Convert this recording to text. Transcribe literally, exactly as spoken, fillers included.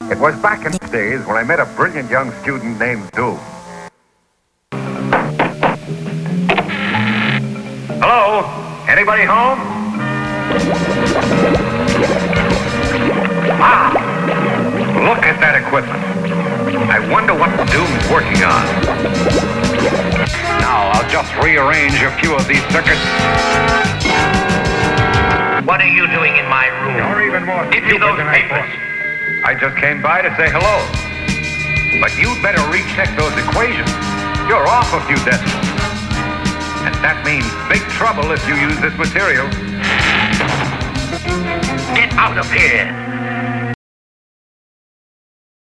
It was back in the days when I met a brilliant young student named Doom. Hello? Anybody home? Ah! Look at that equipment. I wonder what Doom's working on. Now, I'll just rearrange a few of these circuits. What are you doing in my room? You're even more Give me those than I papers. thought. I just came by to say hello. But you'd better recheck those equations. You're off a few decimals. And that means big trouble if you use this material. Get out of here.